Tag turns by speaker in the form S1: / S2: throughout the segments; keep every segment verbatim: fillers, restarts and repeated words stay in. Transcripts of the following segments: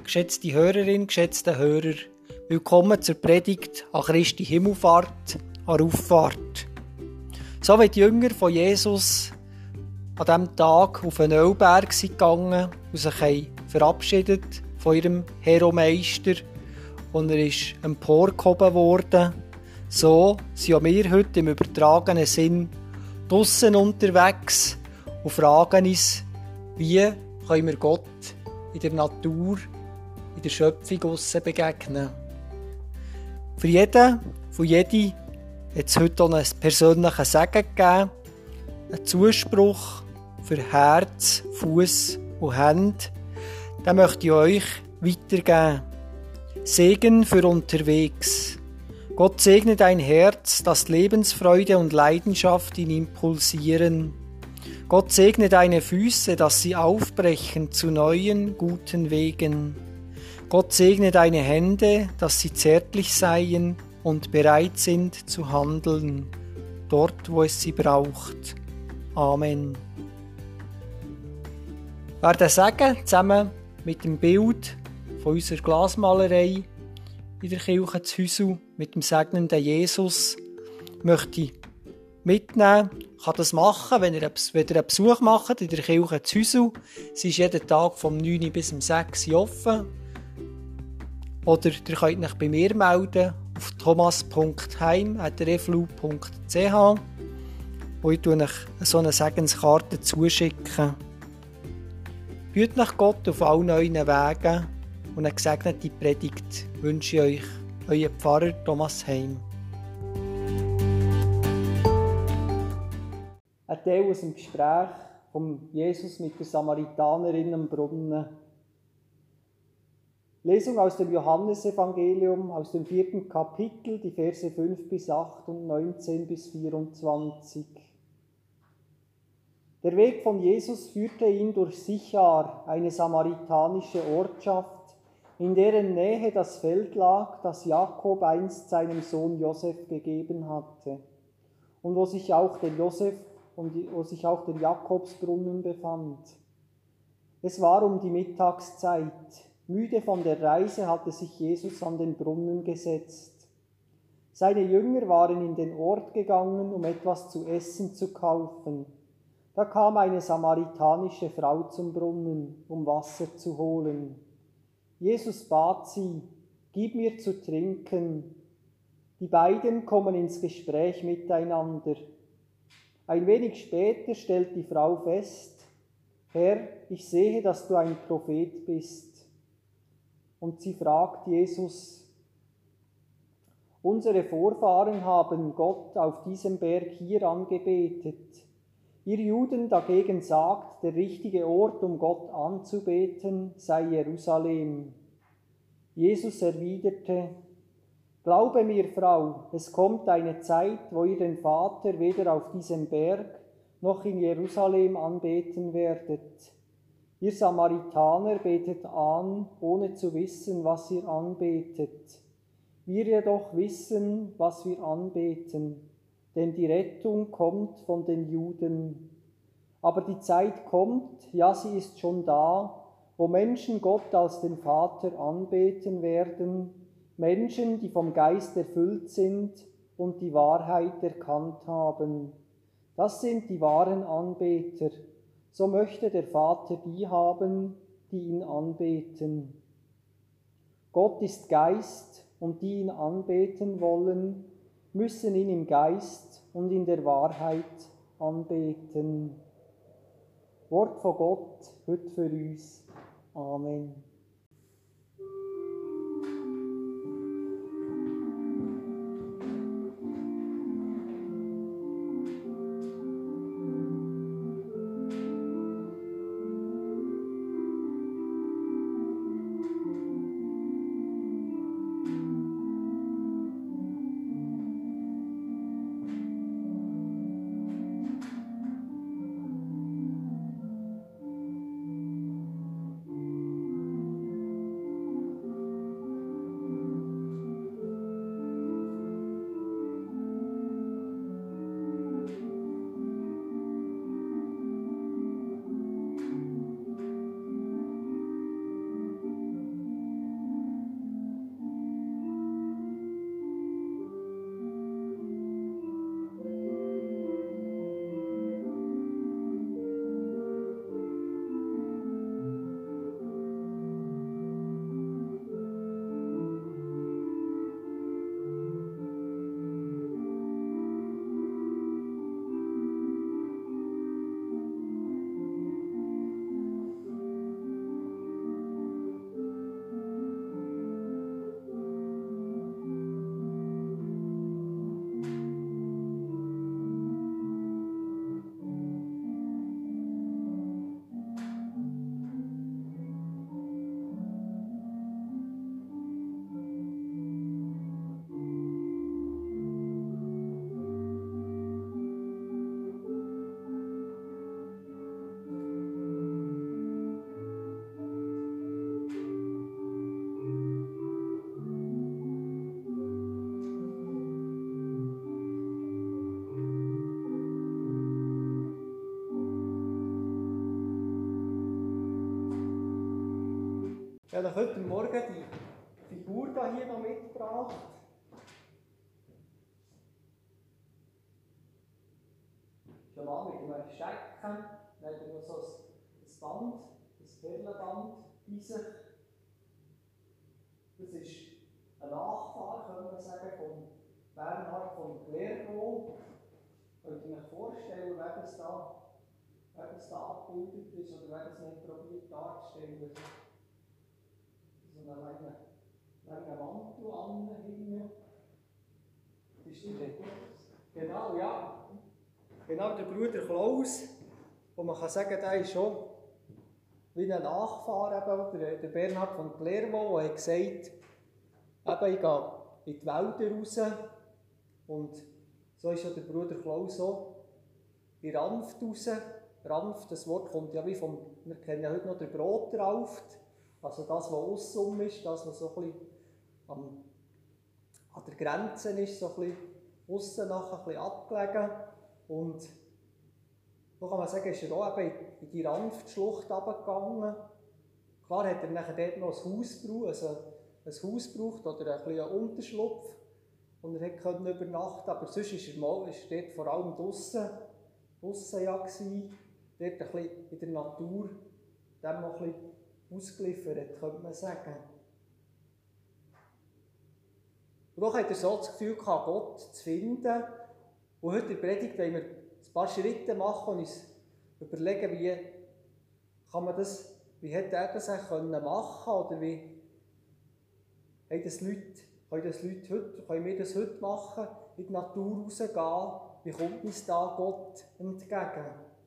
S1: geschätzte Hörerin, geschätzte Hörer, willkommen zur Predigt an Christi Himmelfahrt, an Auffahrt. So wie die Jünger von Jesus an diesem Tag auf den Ölberg sind gegangen und sich verabschiedet von ihrem Hero-Meister und er ist emporgehoben worden, so sind auch wir heute im übertragenen Sinn draussen unterwegs und fragen uns, wie können wir Gott in der Natur, in der Schöpfung aussen begegnen. Für jeden, für jede hat es heute auch einen persönlichen Segen gegeben, einen Zuspruch für Herz, Fuß und Hände. Den möchte ich euch weitergeben. Segen für unterwegs. Gott segne dein Herz, dass Lebensfreude und Leidenschaft in ihm pulsieren. Gott segne deine Füße, dass sie aufbrechen zu neuen, guten Wegen. Gott segne deine Hände, dass sie zärtlich seien und bereit sind zu handeln, dort wo es sie braucht. Amen. Ich werde sagen, zusammen mit dem Bild von unserer Glasmalerei in der Kirche zu Hüsel mit dem segnenden Jesus, möchte ich mitnehmen. Ich kann das machen, wenn ihr, wenn ihr einen Besuch macht in der Kirche zu Hüsel. Sie ist jeden Tag vom neun Uhr bis um sechs Uhr offen. Oder ihr könnt euch bei mir melden auf thomas punkt heim at r f l u punkt c h wo ich euch so eine Segenskarte zuschicken. Büht nach Gott auf allen neuen Wegen und eine gesegnete Predigt wünsche ich euch, euer Pfarrer Thomas Heim. Ein Teil aus dem Gespräch von Jesus mit der Samaritanerin am Brunnen. Lesung aus dem Johannesevangelium, aus dem vierten Kapitel, die Verse fünf bis acht und neunzehn bis vierundzwanzig. Der Weg von Jesus führte ihn durch Sichar, eine samaritanische Ortschaft, in deren Nähe das Feld lag, das Jakob einst seinem Sohn Josef gegeben hatte, und wo sich auch der Josef und wo sich auch der Jakobsbrunnen befand. Es war um die Mittagszeit. Müde von der Reise hatte sich Jesus an den Brunnen gesetzt. Seine Jünger waren in den Ort gegangen, um etwas zu essen zu kaufen. Da kam eine samaritanische Frau zum Brunnen, um Wasser zu holen. Jesus bat sie, gib mir zu trinken. Die beiden kommen ins Gespräch miteinander. Ein wenig später stellt die Frau fest, Herr, ich sehe, dass du ein Prophet bist. Und sie fragt Jesus, unsere Vorfahren haben Gott auf diesem Berg hier angebetet. Ihr Juden dagegen sagt, der richtige Ort, um Gott anzubeten, sei Jerusalem. Jesus erwiderte, Glaube mir, Frau, es kommt eine Zeit, wo ihr den Vater weder auf diesem Berg noch in Jerusalem anbeten werdet. Ihr Samaritaner betet an, ohne zu wissen, was ihr anbetet. Wir jedoch wissen, was wir anbeten, denn die Rettung kommt von den Juden. Aber die Zeit kommt, ja, sie ist schon da, wo Menschen Gott als den Vater anbeten werden, Menschen, die vom Geist erfüllt sind und die Wahrheit erkannt haben. Das sind die wahren Anbeter. So möchte der Vater die haben, die ihn anbeten. Gott ist Geist und die ihn anbeten wollen, müssen ihn im Geist und in der Wahrheit anbeten. Wort von Gott, heute für uns. Amen. Ich habe heute Morgen die Figur hier noch mitgebracht. Schon mal mit einem Stecken, dann hat er noch so ein Band, ein Perlenband bei sich. Das ist ein Nachfahre, könnte man sagen, von Bernhard von Clairvaux. Könnt ihr euch vorstellen, wer das da, wer das da abgebildet ist oder wer das nicht probiert darzustellen? So einen langen, langen Mantel anhängen. Das ist der, genau, ja. Genau, der Bruder Klaus. Und man kann sagen, der ist schon wie ein Nachfahre, der, der Bernhard von Clairvaux, der hat gesagt, eben, ich gehe in die Wälder raus. Und so ist ja der Bruder Klaus auch in Ranft raus. Ranft, das Wort kommt ja wie vom, wir kennen ja heute noch den Brotrauft. Also das, was aussen ist, das, was so ein bisschen am, an der Grenze ist, so ein bisschen aussen nachher ein bisschen abgelegen. Und so kann man sagen, ist er auch eben in die Ranftschlucht runtergegangen. Klar hat er nachher dort noch ein Haus gebraucht, also ein Haus gebraucht oder ein bisschen einen Unterschlupf. Und er konnte übernachten, aber sonst war er, mal, ist er dort vor allem draussen, draussen ja gewesen, dort ein bisschen in der Natur, dem noch ein bisschen ausgeliefert, könnte man sagen. Und doch hat er so das Gefühl gehabt, Gott zu finden. Und heute in der Predigt wollen wir ein paar Schritte machen und uns überlegen, wie kann man das, wie hätte er das machen können oder wie haben das Leute, können, das Leute heute, können wir das heute machen, in die Natur rausgehen, wie kommt uns da Gott entgegen?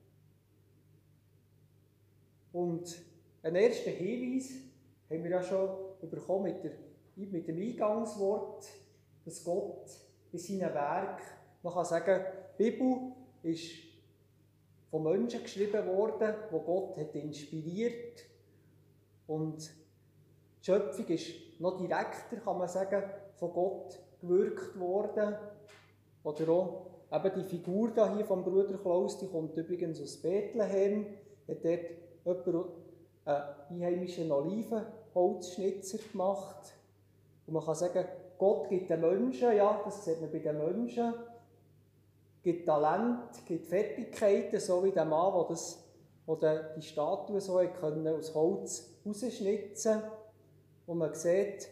S1: Und einen ersten Hinweis haben wir ja schon bekommen mit, der, mit dem Eingangswort, dass Gott in seinem Werk, man kann sagen, die Bibel ist von Menschen geschrieben worden, die Gott hat inspiriert. Und die Schöpfung ist noch direkter, kann man sagen, von Gott gewirkt worden. Oder auch eben die Figur hier vom Bruder Klaus, die kommt übrigens aus Bethlehem, hat dort jemand einen einheimischen Olivenholzschnitzer gemacht. Und man kann sagen, Gott gibt den Menschen, ja, das sieht man bei den Menschen, gibt Talent, gibt Fertigkeiten, so wie der Mann, der, das, der die Statue so können, aus Holz rausschnitzen. Und man sieht,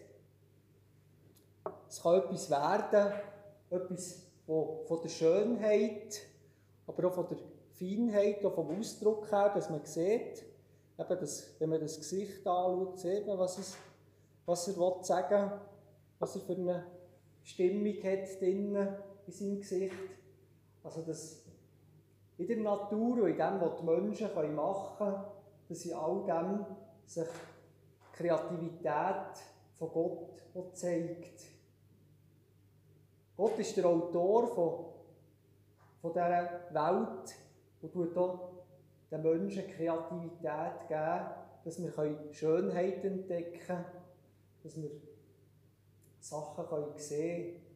S1: es kann etwas werden, etwas von der Schönheit, aber auch von der Feinheit, auch vom Ausdruck her, dass man sieht, eben das, wenn man das Gesicht anschaut, sieht man, was, es, was er sagen will, was er für eine Stimmung hat drinnen in seinem Gesicht. Also das in der Natur und in dem, was die Menschen machen können, dass in all dem sich die Kreativität von Gott zeigt. Gott ist der Autor von, von dieser Welt und tut auch den Menschen Kreativität geben, dass wir Schönheit entdecken können, dass wir Sachen sehen können.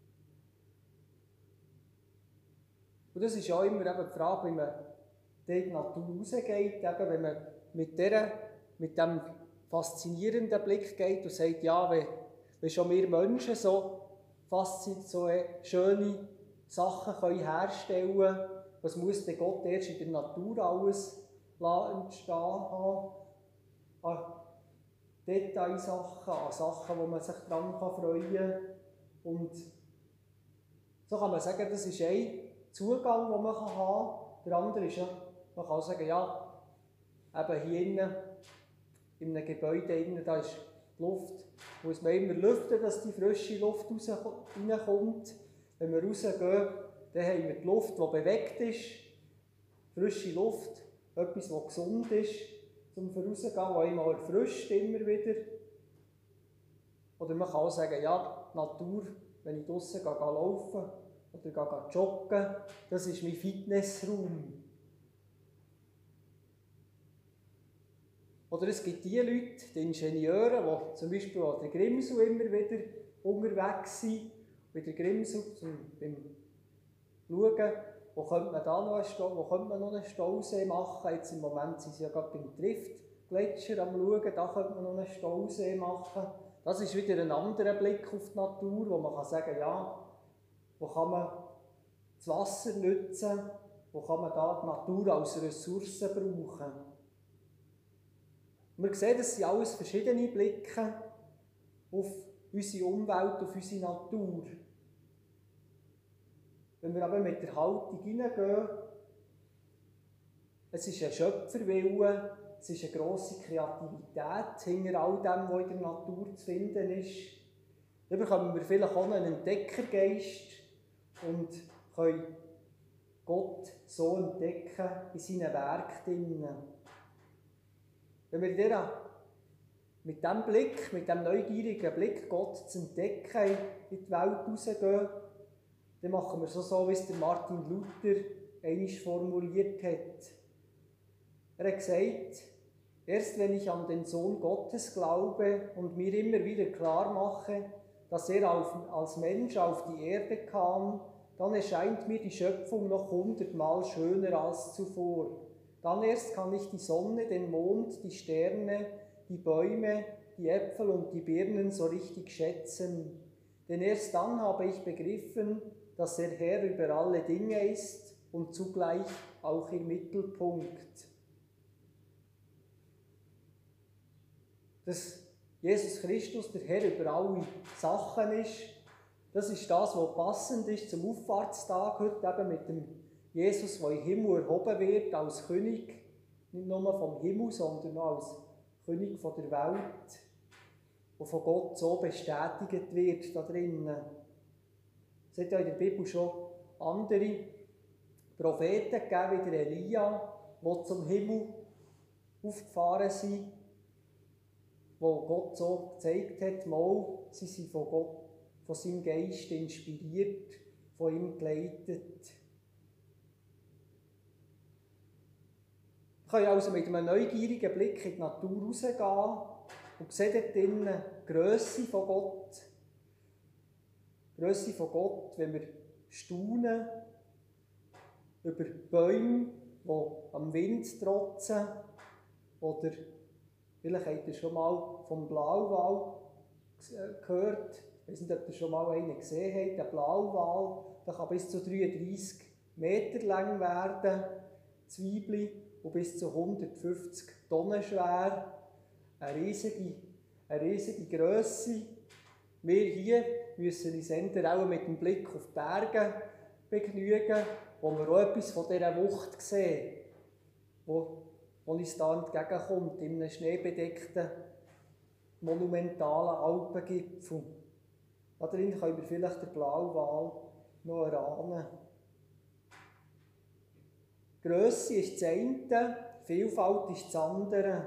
S1: Und das ist auch immer eben die Frage, wie man in die Natur rausgeht, eben wenn man mit, dieser, mit diesem faszinierenden Blick geht und sagt, ja, wenn, wenn schon wir Menschen so, fasziniert, so schöne Sachen können herstellen können, was muss denn Gott erst in der Natur alles entstehen haben? An Detailsachen, an Sachen, wo man sich daran freuen kann. Und so kann man sagen, das ist ein Zugang, den man haben kann. Der andere ist ja, man kann sagen, ja, eben hier innen, in einem Gebäude innen, da ist die Luft, muss man immer lüften, dass die frische Luft reinkommt. Wenn wir rausgehen, dann haben wir die Luft, die bewegt ist, frische Luft, etwas, das gesund ist, zum Voraussehen, das einmal erfrischt immer wieder. Oder man kann auch sagen, ja, die Natur, wenn ich draussen gehe, gehe laufen oder gehe joggen, das ist mein Fitnessraum. Oder es gibt die Leute, die Ingenieure, die zum Beispiel an der Grimsau immer wieder unterwegs sind, bei der Grimsau zum, beim Schauen, wo könnte man da noch einen Stau, wo könnte man noch einen Stausee machen. Jetzt im Moment sind sie ja gerade beim Trift Gletscher am Schauen, da könnte man noch einen Stausee machen. Das ist wieder ein anderer Blick auf die Natur, wo man kann sagen, ja, wo kann man das Wasser nutzen, wo kann man da die Natur als Ressource brauchen. Und wir sehen, das sind alles verschiedene Blicke auf unsere Umwelt, auf unsere Natur. Wenn wir aber mit der Haltung hineingehen, es ist ein Schöpferwille, es ist eine grosse Kreativität hinter all dem, was in der Natur zu finden ist, dann bekommen wir vielleicht auch einen Entdeckergeist und können Gott so entdecken in seinen Werken. Wenn wir dieser, mit diesem Blick, mit diesem neugierigen Blick, Gott zu entdecken, in die Welt rausgehen, dann machen wir es so, wie es der Martin Luther einmal formuliert hat. Er hat gesagt, erst wenn ich an den Sohn Gottes glaube und mir immer wieder klar mache, dass er als Mensch auf die Erde kam, dann erscheint mir die Schöpfung noch hundertmal schöner als zuvor. Dann erst kann ich die Sonne, den Mond, die Sterne, die Bäume, die Äpfel und die Birnen so richtig schätzen. Denn erst dann habe ich begriffen, dass der Herr über alle Dinge ist und zugleich auch im Mittelpunkt. Dass Jesus Christus, der Herr über alle Sachen ist, das ist das, was passend ist zum Auffahrtstag heute, eben mit dem Jesus, der im Himmel erhoben wird als König, nicht nur vom Himmel, sondern auch als König von der Welt, der von Gott so bestätigt wird da drinnen. Es hat ja in der Bibel schon andere Propheten gegeben, wie der Elia, die zum Himmel aufgefahren sind, wo Gott so gezeigt hat, mal, sie sind von Gott, von seinem Geist inspiriert, von ihm geleitet. Wir können also mit einem neugierigen Blick in die Natur rausgehen und sehen dort drinnen die Grösse von Gott. Die Grösse von Gott, wenn wir staunen über Bäume, die am Wind trotzen, oder vielleicht habt ihr schon mal vom Blauwal gehört. Ich weiß nicht, ob ihr schon mal einen gesehen habt. Der Blauwal, der kann bis zu dreiunddreissig Meter lang werden, Zwiebeln, und bis zu hundertfünfzig Tonnen schwer. Eine riesige, eine riesige Grösse. Wir hier müssen uns entweder auch mit dem Blick auf die Berge begnügen, wo wir auch etwas von dieser Wucht sehen, wo, wo uns da entgegenkommt, in einem schneebedeckten, monumentalen Alpengipfel. Da drin können wir vielleicht den Blauwal noch erahnen. Grösse ist das eine, Vielfalt ist das andere.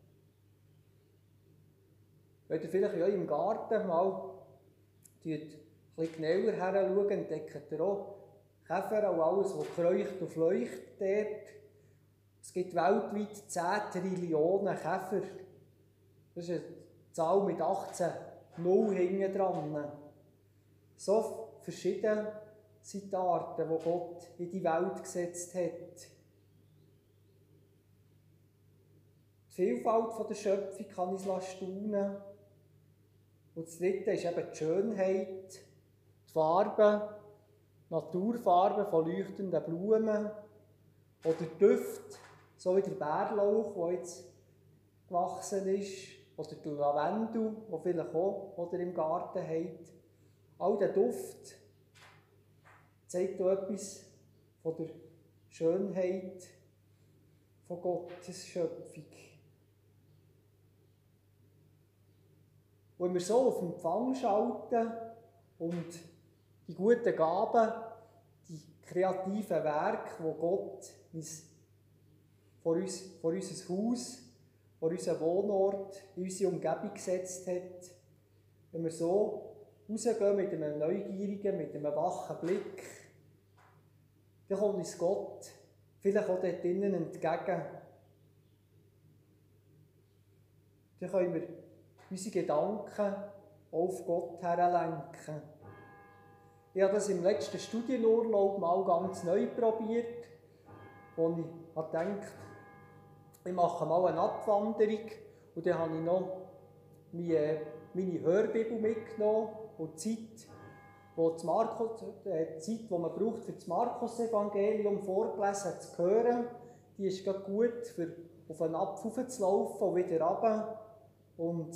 S1: Wenn ihr vielleicht ja im Garten mal ein bisschen genauer hinschaut, entdeckt ihr auch Käfer und alles, was kreucht und fleucht dort. Es gibt weltweit zehn Trillionen Käfer. Das ist eine Zahl mit achtzehn Null hinten dran. So verschieden sind die Arten, die Gott in die Welt gesetzt hat. Die Vielfalt der Schöpfung kann uns staunen. Und das dritte ist eben die Schönheit, die Farben, Naturfarben von leuchtenden Blumen oder Düfte, so wie der Bärlauch, der jetzt gewachsen ist, oder der Lavendel, der vielleicht auch oder im Garten hat. All der Duft zeigt auch etwas von der Schönheit von Gottes Schöpfung. Wenn wir so auf Empfang schalten und die guten Gaben, die kreativen Werke, die Gott uns vor, uns, vor unser Haus, vor unseren Wohnort, in unsere Umgebung gesetzt hat, wenn wir so rausgehen mit einem neugierigen, mit einem wachen Blick, dann kommt uns Gott vielleicht auch dort drinnen entgegen. Dann können wir unsere Gedanken auf Gott herlenken. Ich habe das im letzten Studienurlaub mal ganz neu probiert, wo ich dachte, ich mache mal eine Abwanderung und dann habe ich noch meine, meine Hörbibel mitgenommen und die Zeit, wo das Markus, äh, die Zeit, die man braucht, für das Markus-Evangelium vorgelesen zu hören, die ist gerade gut, für auf einen Apfel hochzulaufen und wieder runter und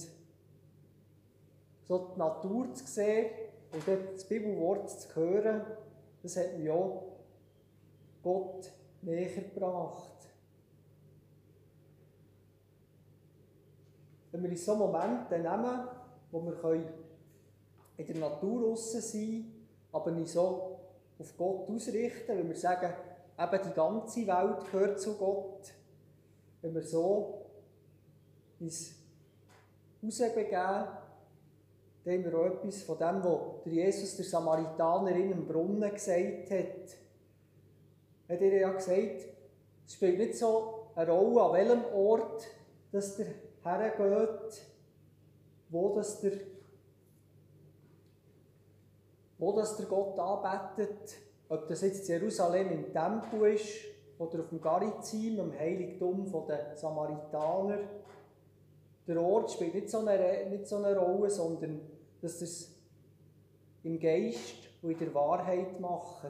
S1: so die Natur zu sehen und dann das Bibelwort zu hören, das hat mich auch Gott näher gebracht. Wenn wir in so Momente nehmen, wo wir in der Natur draussen sein können, aber nicht so auf Gott ausrichten, wenn wir sagen, eben die ganze Welt gehört zu Gott, wenn wir so uns rausbegeben, dann haben wir auch etwas von dem, was der Jesus der Samaritanerin im Brunnen gesagt hat. Er hat ihr ja gesagt, es spielt nicht so eine Rolle, an welchem Ort dass der hergeht, wo das der, wo das der Gott anbetet, ob das jetzt Jerusalem im Tempel ist oder auf dem Garizim, im Heiligtum der Samaritaner. Der Ort spielt nicht so eine, nicht so eine Rolle, sondern dass es im Geist und in der Wahrheit macht.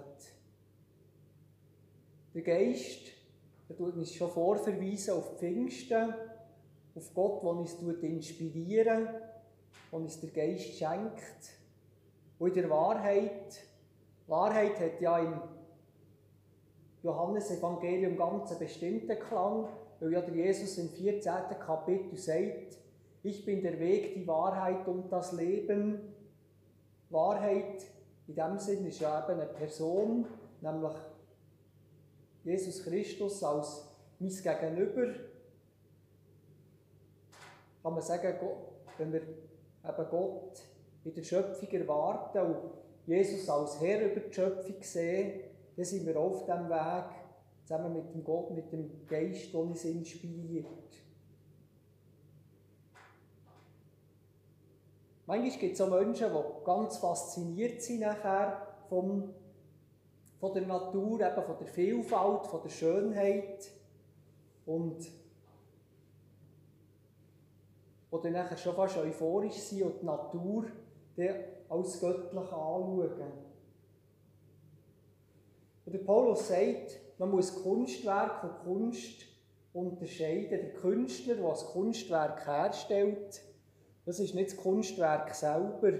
S1: Der Geist, der tut uns schon vorverweisen auf Pfingsten, auf Gott, der uns inspiriert, der uns der Geist schenkt. Und in der Wahrheit, Wahrheit hat ja im Johannesevangelium ganz einen bestimmten Klang, weil ja der Jesus im vierzehnten Kapitel sagt, ich bin der Weg, die Wahrheit und das Leben. Wahrheit in dem Sinn ist ja eben eine Person, nämlich Jesus Christus als mein Gegenüber. Kann man sagen, wenn wir eben Gott in der Schöpfung erwarten und Jesus als Herr über die Schöpfung sehen, dann sind wir auf diesem Weg, zusammen mit dem Gott, mit dem Geist, der uns inspiriert. Manchmal gibt es auch Menschen, die ganz fasziniert sind nachher vom, von der Natur, eben von der Vielfalt, von der Schönheit und die dann nachher schon fast euphorisch sind und die Natur dann als göttlich anschauen. Und der Paulus sagt, man muss Kunstwerk und Kunst unterscheiden. Der Künstler, der das Kunstwerk herstellt, das ist nicht das Kunstwerk selber.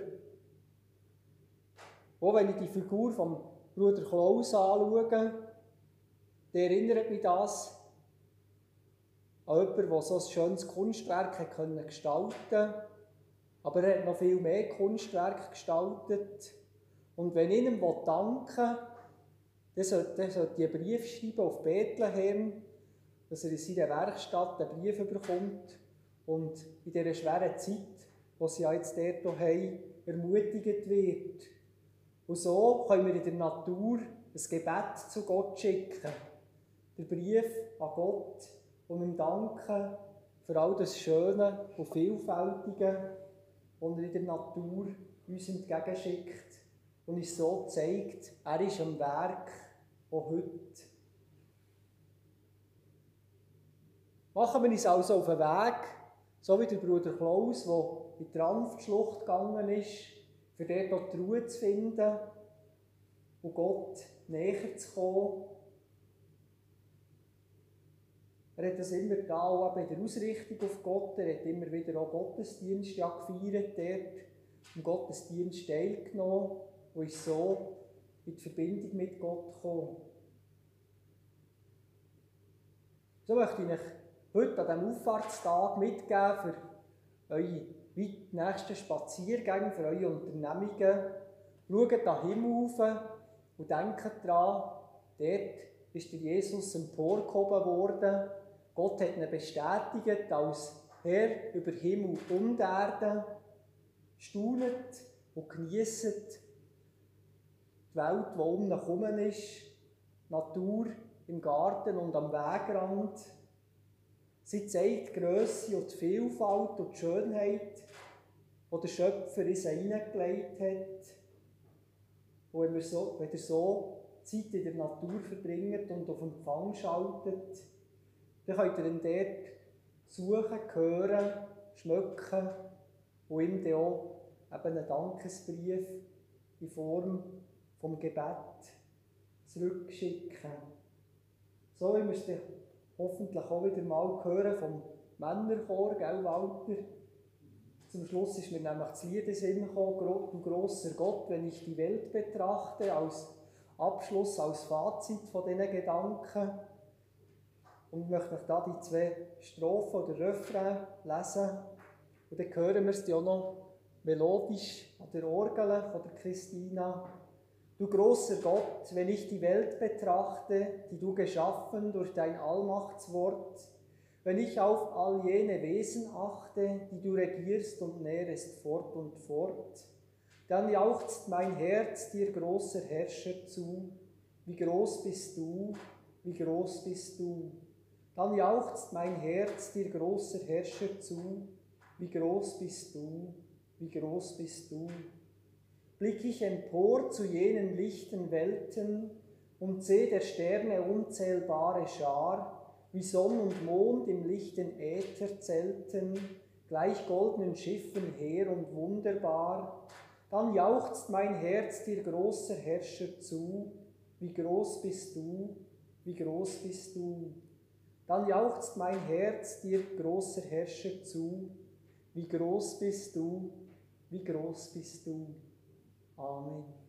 S1: Auch wenn ich die Figur vom Bruder Klaus anschaue, dann erinnert mich das an jemanden, der so ein schönes Kunstwerk gestalten konnte. Aber er hat noch viel mehr Kunstwerke gestaltet. Und wenn ich ihm danken will, dann sollte er einen Brief schreiben auf Bethlehem, dass er in seiner Werkstatt einen Brief bekommt und in dieser schweren Zeit, die sie ja jetzt dort haben, ermutigt wird. Und so können wir in der Natur ein Gebet zu Gott schicken. Den Brief an Gott und ihm danken für all das Schöne und Vielfältige, das er in der Natur uns entgegenschickt und uns so zeigt, er ist am Werk, auch heute. Machen wir uns also auf den Weg, so wie der Bruder Klaus, der in die Ranftschlucht gegangen ist, für dort auch die Ruhe zu finden und Gott näher zu kommen. Er hat das immer da, auch in der Ausrichtung auf Gott. Er hat immer wieder auch Gottesdienst ja gefeiert, dort im Gottesdienst teilgenommen und ist so in die Verbindung mit Gott gekommen. So möchte ich euch heute an diesem Auffahrtstag mitgeben für eure nächsten Spaziergänge, für eure Unternehmungen. Schaut da Himmel rauf und denkt daran, dort ist der Jesus emporgehoben worden. Gott hat ihn bestätigt als Herr über Himmel und Erde. Staunet und genießt die Welt, die um ihn herum ist, die Natur im Garten und am Wegrand. Sie zeigt die Grösse und die Vielfalt und die Schönheit, die der Schöpfer in sie hineingelegt hat. Und wenn, wir so, wenn ihr so Zeit in der Natur verbringt und auf Empfang schaltet, Dann könnt ihr ihn dort suchen, hören, schmecken und ihm dann auch eben einen Dankesbrief in Form vom Gebet zurückschicken. So wie wir es dann hoffentlich auch wieder mal hören vom Männerchor, gell Walter? Zum Schluss ist mir nämlich das Lied in den Sinn gekommen, du grosser Gott, wenn ich die Welt betrachte, als Abschluss, als Fazit von diesen Gedanken. Und ich möchte euch da die zwei Strophen oder Refrain lesen. Und dann hören wir es ja auch noch melodisch an der Orgel von der Christina. Du großer Gott, wenn ich die Welt betrachte, die du geschaffen durch dein Allmachtswort, wenn ich auf all jene Wesen achte, die du regierst und nährest fort und fort, dann jauchzt mein Herz dir, großer Herrscher, zu. Wie groß bist du, wie groß bist du. Dann jauchzt mein Herz dir, großer Herrscher, zu. Wie groß bist du, wie groß bist du. Blick ich empor zu jenen lichten Welten und seh der Sterne unzählbare Schar, wie Sonn und Mond im lichten Äther zelten, gleich goldenen Schiffen hehr und wunderbar, dann jauchzt mein Herz dir, großer Herrscher, zu, wie groß bist du, wie groß bist du. Dann jauchzt mein Herz dir, großer Herrscher, zu, wie groß bist du, wie groß bist du. Amen.